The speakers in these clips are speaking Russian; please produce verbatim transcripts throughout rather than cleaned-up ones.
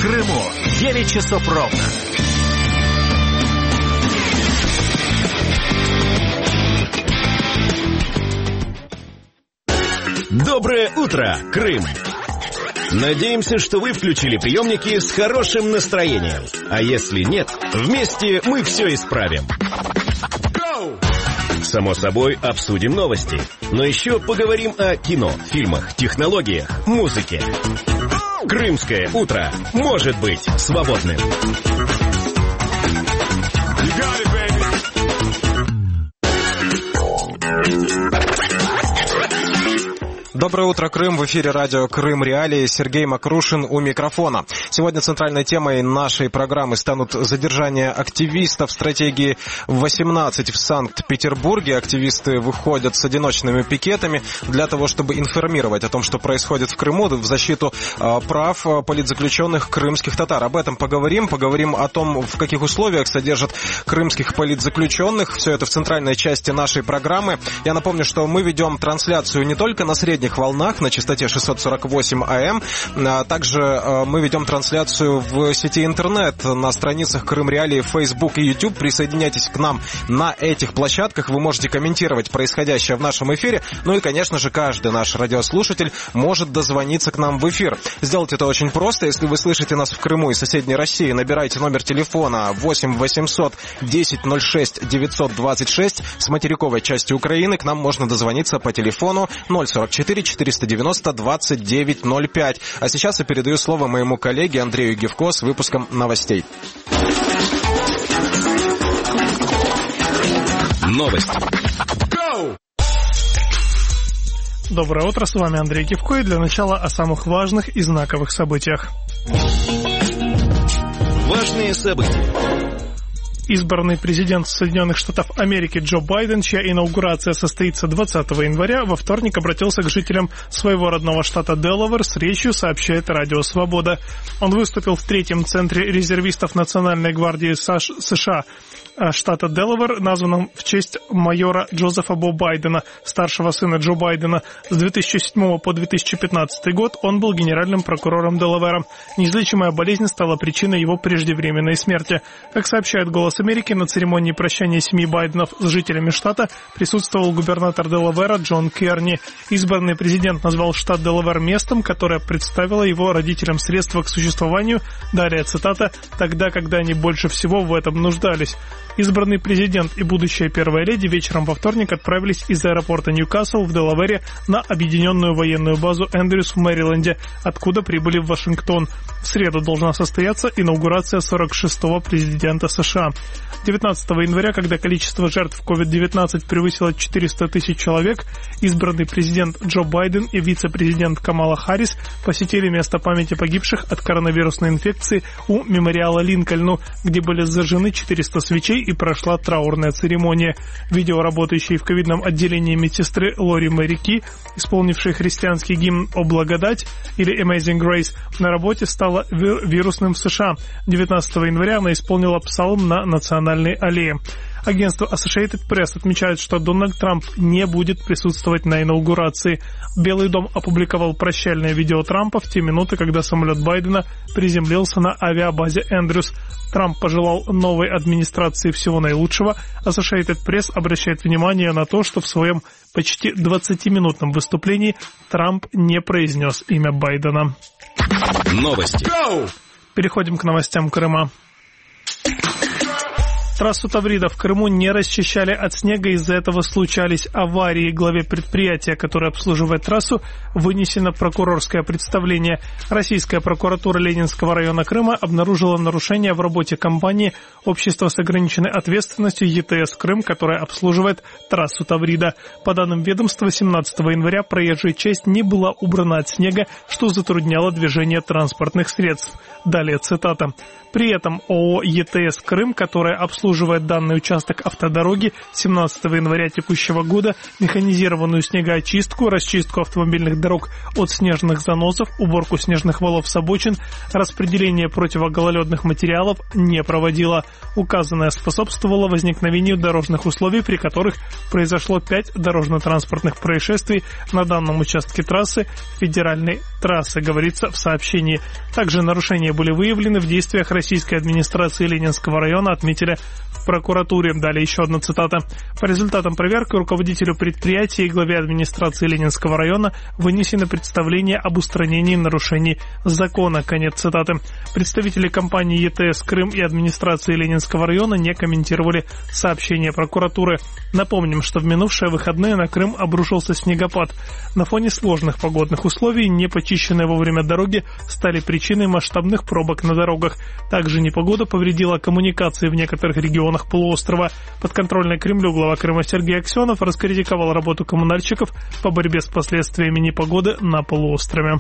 Крыму. девять часов ровно. Доброе утро, Крым! Надеемся, что вы включили приемники с хорошим настроением. А если нет, вместе мы все исправим. Само собой, обсудим новости. Но еще поговорим о кино, фильмах, технологиях, музыке. Крымское утро может быть свободным. Доброе утро, Крым. В эфире радио «Крым Реалии». Сергей Макрушин у микрофона. Сегодня центральной темой нашей программы станут задержания активистов стратегии восемнадцать в Санкт-Петербурге. Активисты выходят с одиночными пикетами для того, чтобы информировать о том, что происходит в Крыму, в защиту э, прав политзаключенных крымских татар. Об этом поговорим. Поговорим о том, в каких условиях содержат крымских политзаключенных. Все это в центральной части нашей программы. Я напомню, что мы ведем трансляцию не только на средних волнах на частоте шестьсот сорок восемь АМ. Также мы ведем трансляцию в сети интернет на страницах Крым Реалии, Facebook и YouTube. Присоединяйтесь к нам на этих площадках. Вы можете комментировать происходящее в нашем эфире. Ну и, конечно же, каждый наш радиослушатель может дозвониться к нам в эфир. Сделать это очень просто. Если вы слышите нас в Крыму и соседней России, набирайте номер телефона восемь восемьсот десять ноль шесть девятьсот двадцать шесть. С материковой части Украины к нам можно дозвониться по телефону ноль сорок четыре четыреста девяносто двадцать девять ноль пять. А сейчас я передаю слово моему коллеге Андрею Гевко с выпуском новостей. Новости. Доброе утро, с вами Андрей Гевко, и для начала о самых важных и знаковых событиях. Важные события. Избранный президент Соединенных Штатов Америки Джо Байден, чья инаугурация состоится двадцатого января, во вторник обратился к жителям своего родного штата Делавэр с речью, сообщает Радио Свобода. Он выступил в третьем центре резервистов Национальной гвардии США штата Делавэр, названном в честь майора Джозефа Бо Байдена, старшего сына Джо Байдена. С две тысячи седьмого по две тысячи пятнадцатый год он был генеральным прокурором Делаvēра. Неизлечимая болезнь стала причиной его преждевременной смерти. Как сообщает «Голос Америки», на церемонии прощания семьи Байденов с жителями штата присутствовал губернатор Делаvēра Джон Керни. Избранный президент назвал штат Делавэр местом, которое представило его родителям средства к существованию, далее цитата, «тогда, когда они больше всего в этом нуждались». Избранный президент и будущая первая леди вечером во вторник отправились из аэропорта Ньюкасл в Делаvēре на объединенную военную базу Эндрюс в Мэриленде, откуда прибыли в Вашингтон. В среду должна состояться инаугурация сорок шестого президента США. девятнадцатого января, когда количество жертв ковид девятнадцать превысило четыреста тысяч человек, избранный президент Джо Байден и вице-президент Камала Харрис посетили место памяти погибших от коронавирусной инфекции у мемориала Линкольну, где были зажжены четыреста свечей и прошла траурная церемония. Видео работающей в ковидном отделении медсестры Лори Мэри Ки, исполнившей христианский гимн «О благодать» или «Amazing Grace», на работе стало вирусным в США. девятнадцатого января она исполнила псалм на Национальной аллее. Агентство Associated Press отмечает, что Дональд Трамп не будет присутствовать на инаугурации. Белый дом опубликовал прощальное видео Трампа в те минуты, когда самолет Байдена приземлился на авиабазе Эндрюс. Трамп пожелал новой администрации всего наилучшего. Associated Press обращает внимание на то, что в своем почти двадцатиминутном выступлении Трамп не произнес имя Байдена. Новости. Переходим к новостям Крыма. Трассу Таврида в Крыму не расчищали от снега, из-за этого случались аварии. Главе предприятия, которое обслуживает трассу, вынесено прокурорское представление. Российская прокуратура Ленинского района Крыма обнаружила нарушения в работе компании «Общество с ограниченной ответственностью ЕТС Крым», которая обслуживает трассу Таврида. По данным ведомства, семнадцатого января проезжая часть не была убрана от снега, что затрудняло движение транспортных средств. Далее цитата. При этом ООО «ЕТС Крым», которая обслуживает обслуживает данный участок автодороги, семнадцатого января текущего года механизированную снегоочистку, расчистку автомобильных дорог от снежных заносов, уборку снежных валов с обочин, распределение противогололедных материалов не проводила. Указанное способствовало возникновению дорожных условий, при которых произошло пять дорожно-транспортных происшествий на данном участке трассы, федеральной трассы, говорится в сообщении. Также нарушения были выявлены в действиях российской администрации Ленинского района, отметили в прокуратуре. Далее еще одна цитата. По результатам проверки руководителю предприятия и главе администрации Ленинского района вынесено представление об устранении нарушений закона. Конец цитаты. Представители компании ЕТС «Крым» и администрации Ленинского района не комментировали сообщение прокуратуры. Напомним, что в минувшие выходные на Крым обрушился снегопад. На фоне сложных погодных условий непочищенные вовремя дороги стали причиной масштабных пробок на дорогах. Также непогода повредила коммуникации в некоторых регионах полуострова. Подконтрольный Кремлю глава Крыма Сергей Аксенов раскритиковал работу коммунальщиков по борьбе с последствиями непогоды на полуострове.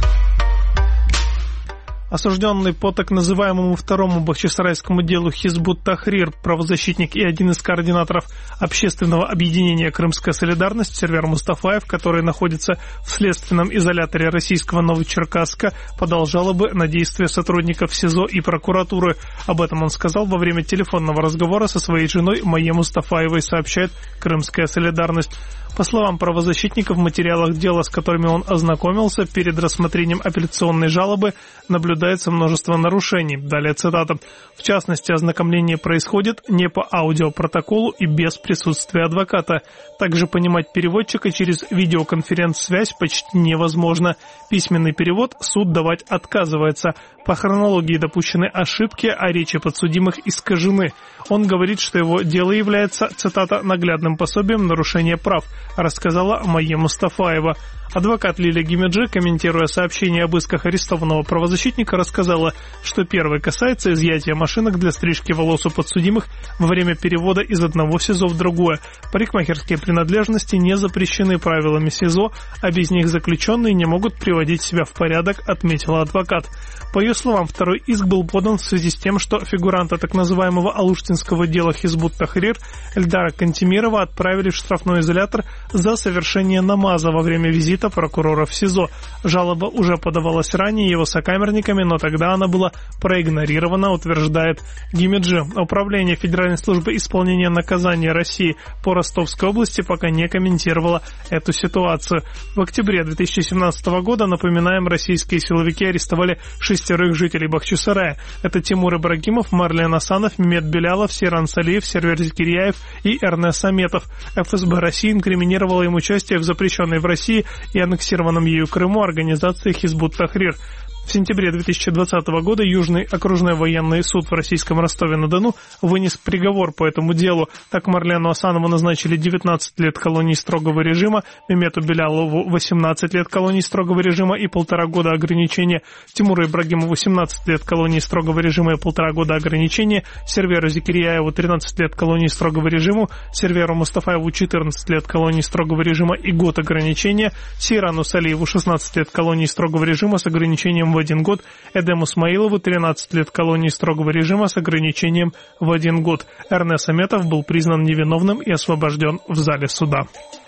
Осужденный по так называемому второму бахчисарайскому делу Хизбут Тахрир, правозащитник и один из координаторов общественного объединения «Крымская солидарность» Сервер Мустафаев, который находится в следственном изоляторе российского Новочеркасска, подал жалобы на действия сотрудников СИЗО и прокуратуры. Об этом он сказал во время телефонного разговора со своей женой Майей Мустафаевой, сообщает «Крымская солидарность». По словам правозащитника, в материалах дела, с которыми он ознакомился, перед рассмотрением апелляционной жалобы наблюдается множество нарушений. Далее цитата. В частности, ознакомление происходит не по аудиопротоколу и без присутствия адвоката. Также понимать переводчика через видеоконференц-связь почти невозможно. Письменный перевод суд давать отказывается. По хронологии допущены ошибки, а речи подсудимых искажены. Он говорит, что его дело является, цитата, наглядным пособием нарушения прав, рассказала Майя Мустафаева. Адвокат Лилия Гимеджи, комментируя сообщение об исках арестованного правозащитника, рассказала, что первый касается изъятия машинок для стрижки волос у подсудимых во время перевода из одного СИЗО в другое. Парикмахерские принадлежности не запрещены правилами СИЗО, а без них заключенные не могут приводить себя в порядок, отметила адвокат. По ее словам, второй иск был подан в связи с тем, что фигуранта так называемого алуштинского дела Хизбут Тахрир Эльдара Кантемирова отправили в штрафной изолятор за совершение намаза во время визита прокурора в СИЗО. Жалоба уже подавалась ранее его сокамерниками, но тогда она была проигнорирована, утверждает Гимеджи. Управление Федеральной службы исполнения наказания России по Ростовской области пока не комментировало эту ситуацию. В октябре две тысячи семнадцатого года, напоминаем, российские силовики арестовали шестерых жителей Бахчисарая. Это Тимур Ибрагимов, Марлен Асанов, Мемет Белялов, Сейран Салиев, Сервер Зикирьяев и Эрнес Аметов. ФСБ России инкриминировала им участие в запрещенной в России и аннексированном ею Крыму организации Хизбут Тахрир. В сентябре две тысячи двадцатого года Южный окружной военный суд в российском Ростове-на-Дону вынес приговор по этому делу. Так Марлену Асанову назначили девятнадцать лет колонии строгого режима, Мемету Белялову восемнадцать лет колонии строгого режима и полтора года ограничения, Тимуру Ибрагимову семнадцать лет колонии строгого режима и полтора года ограничения, Серверу Зикирьяеву тринадцать лет колонии строгого режима, Серверу Мустафаеву четырнадцать лет колонии строгого режима и год ограничения, Сейрану Салиеву шестнадцать лет колонии строгого режима с ограничением в один год, Эдему Смаилову тринадцать лет колонии строгого режима с ограничением в один год. Эрнес Аметов был признан невиновным и освобожден в зале суда.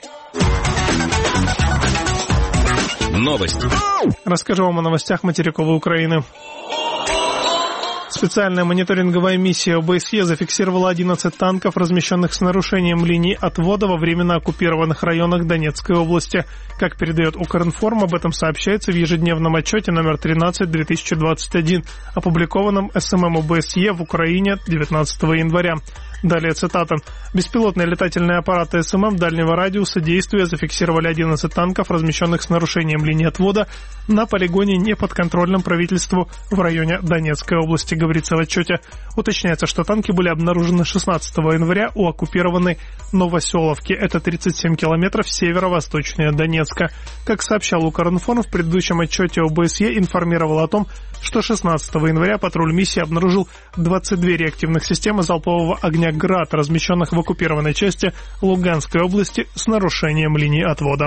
Новости. Расскажу вам о новостях материковой Украины. Специальная мониторинговая миссия ОБСЕ зафиксировала одиннадцать танков, размещенных с нарушением линий отвода во временно оккупированных районах Донецкой области. Как передает Укринформ, об этом сообщается в ежедневном отчете номер тринадцать две тысячи двадцать один, опубликованном СММ ОБСЕ в Украине девятнадцатого января. Далее цитата. Беспилотные летательные аппараты СММ дальнего радиуса действия зафиксировали одиннадцать танков, размещенных с нарушением линии отвода на полигоне, неподконтрольном правительству в районе Донецкой области, говорится в отчете. Уточняется, что танки были обнаружены шестнадцатого января у оккупированной Новоселовки. Это тридцать семь километров северо-восточнее Донецка. Как сообщал Укринформ, в предыдущем отчете ОБСЕ информировал о том, что шестнадцатого января патруль миссии обнаружил двадцать две реактивных системы залпового огня «Град», размещенных в оккупированной части Луганской области с нарушением линии отвода.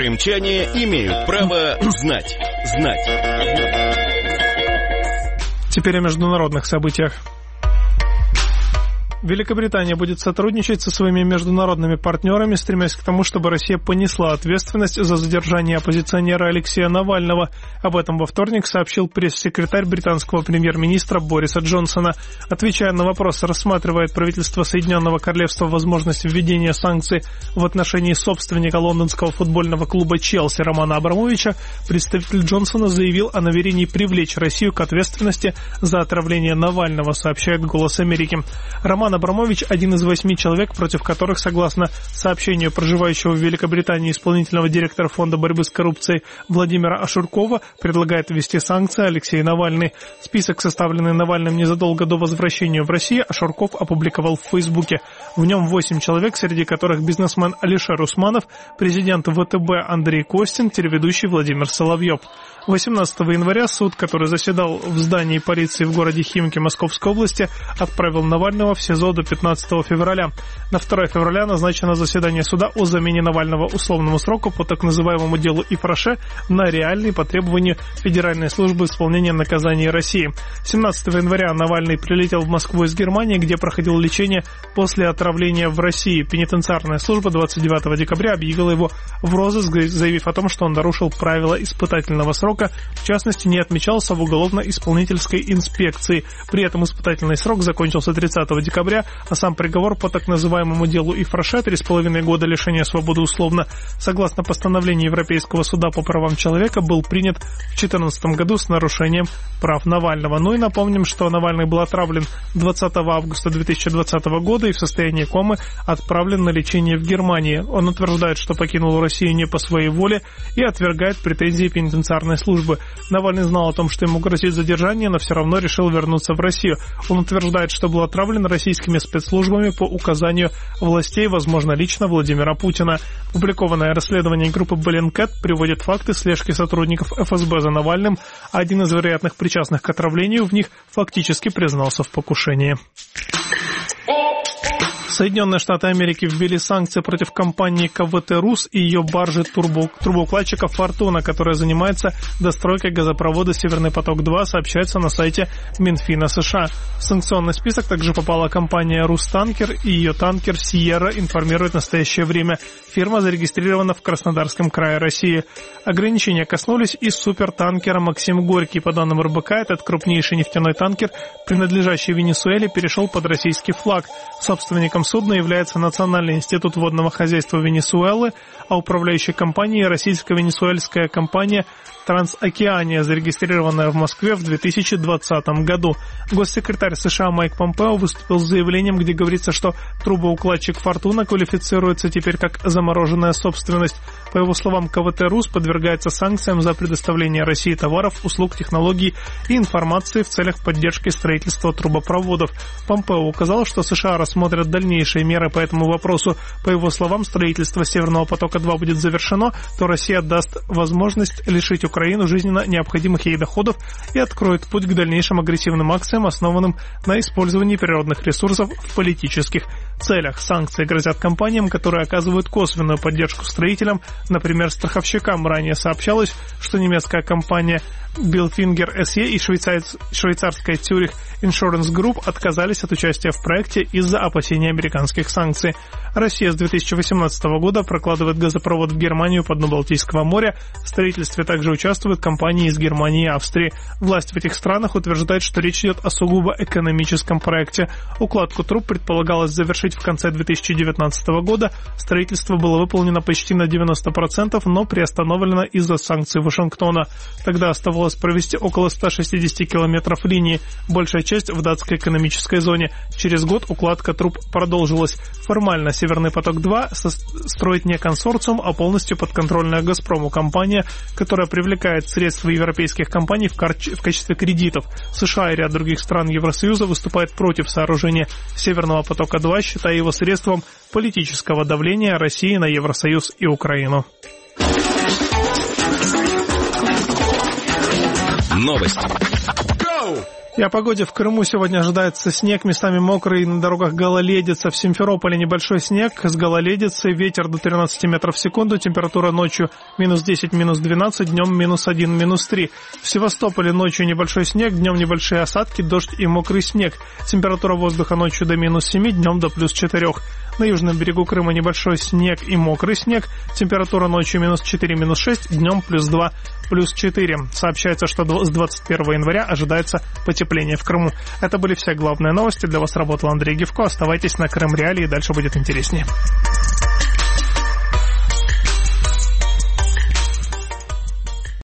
Крымчане имеют право знать. Знать. Теперь о международных событиях. Великобритания будет сотрудничать со своими международными партнерами, стремясь к тому, чтобы Россия понесла ответственность за задержание оппозиционера Алексея Навального. Об этом во вторник сообщил пресс-секретарь британского премьер-министра Бориса Джонсона. Отвечая на вопрос, рассматривает правительство Соединенного Королевства возможность введения санкций в отношении собственника лондонского футбольного клуба «Челси» Романа Абрамовича, представитель Джонсона заявил о намерении привлечь Россию к ответственности за отравление Навального, сообщает «Голос Америки». Роман Абрамович – один из восьми человек, против которых, согласно сообщению проживающего в Великобритании исполнительного директора Фонда борьбы с коррупцией Владимира Ашуркова, предлагает ввести санкции Алексей Навальный. Список, составленный Навальным незадолго до возвращения в Россию, Ашурков опубликовал в Фейсбуке. В нем восемь человек, среди которых бизнесмен Алишер Усманов, президент ВТБ Андрей Костин, телеведущий Владимир Соловьев. восемнадцатого января суд, который заседал в здании полиции в городе Химки Московской области, отправил Навального в СИЗО до пятнадцатого февраля. На второе февраля назначено заседание суда о замене Навального условному сроку по так называемому делу Ифраше на реальный по требованию Федеральной службы исполнения наказаний России. семнадцатого января Навальный прилетел в Москву из Германии, где проходил лечение после отравления в России. Пенитенциарная служба двадцать девятого декабря объявила его в розыск, заявив о том, что он нарушил правила испытательного срока, в частности, не отмечался в уголовно-исполнительской инспекции. При этом испытательный срок закончился тридцатого декабря, а сам приговор по так называемому делу Ифраше три с половиной года лишения свободы условно, согласно постановлению Европейского суда по правам человека, был принят в две тысячи четырнадцатом году с нарушением прав Навального. Ну и напомним, что Навальный был отравлен двадцатого августа две тысячи двадцатого года и в состоянии комы отправлен на лечение в Германии. Он утверждает, что покинул Россию не по своей воле и отвергает претензии пенитенциарной службы. Навальный знал о том, что ему грозит задержание, но все равно решил вернуться в Россию. Он утверждает, что был отравлен российскими спецслужбами по указанию властей, возможно, лично Владимира Путина. Публикованное расследование группы Bellingcat приводит факты слежки сотрудников эф эс бэ за Навальным. Один из вероятных причастных к отравлению в них фактически признался в покушении. Соединенные Штаты Америки ввели санкции против компании ка вэ тэ «Рус» и ее баржи турбо, турбоукладчика «Фортуна», которая занимается достройкой газопровода «Северный поток-два», сообщается на сайте Минфина США. В санкционный список также попала компания «Рустанкер» и ее танкер «Сьерра», информирует в настоящее время. Фирма зарегистрирована в Краснодарском крае России. Ограничения коснулись и супертанкера «Максим Горький». По данным эр бэ ка, этот крупнейший нефтяной танкер, принадлежащий Венесуэле, перешел под российский флаг. Собственником судна является Национальный институт водного хозяйства Венесуэлы, а управляющей компанией российско-венесуэльская компания «Трансокеания», зарегистрированная в Москве в две тысячи двадцатом году. Госсекретарь США Майк Помпео выступил с заявлением, где говорится, что трубоукладчик «Фортуна» квалифицируется теперь как замороженная собственность. По его словам, ка вэ тэ «Рус» подвергается санкциям за предоставление России товаров, услуг, технологий и информации в целях поддержки строительства трубопроводов. Помпео указал, что США рассмотрят дальнейшие меры по этому вопросу. По его словам, строительство «Северного потока-два» будет завершено, то Россия даст возможность лишить Украину жизненно необходимых ей доходов и откроет путь к дальнейшим агрессивным акциям, основанным на использовании природных ресурсов в политических целях. Санкции грозят компаниям, которые оказывают косвенную поддержку строителям, например, страховщикам. Ранее сообщалось, что немецкая компания Bilfinger эс е и швейцарская Zurich Insurance Group отказались от участия в проекте из-за опасений американских санкций. Россия с две тысячи восемнадцатого года прокладывает газопровод в Германию по дну Балтийского моря. В строительстве также участвуют компании из Германии и Австрии. Власть в этих странах утверждает, что речь идет о сугубо экономическом проекте. Укладку труб предполагалось завершить в конце две тысячи девятнадцатого года. Строительство было выполнено почти на девяносто процентов, но приостановлено из-за санкций Вашингтона. Тогда оставалось провести около ста шестидесяти километров линии, большая часть в датской экономической зоне. Через год укладка труб продолжилась. Формально «Северный поток-два» строит не консорциум, а полностью подконтрольная «Газпрому» компания, которая привлекает средства европейских компаний в, в качестве кредитов. США и ряд других стран Евросоюза выступают против сооружения «Северного потока-два», считая его средством политического давления России на Евросоюз и Украину. Новости. И о погоде в Крыму сегодня ожидается снег, местами мокрый, на дорогах гололедица. В Симферополе небольшой снег с гололедицей, ветер до тринадцати метров в секунду, температура ночью минус десять, минус двенадцать, днем минус один, минус три. В Севастополе ночью небольшой снег, днем небольшие осадки, дождь и мокрый снег. Температура воздуха ночью до минус семи, днем до плюс четырех. На южном берегу Крыма небольшой снег и мокрый снег. Температура ночью минус четыре, минус шесть, днем плюс два, плюс четыре. Сообщается, что с двадцать первого января ожидается потепление в Крыму. Это были все главные новости. Для вас работал Андрей Гевко. Оставайтесь на Крым Реалии, дальше будет интереснее.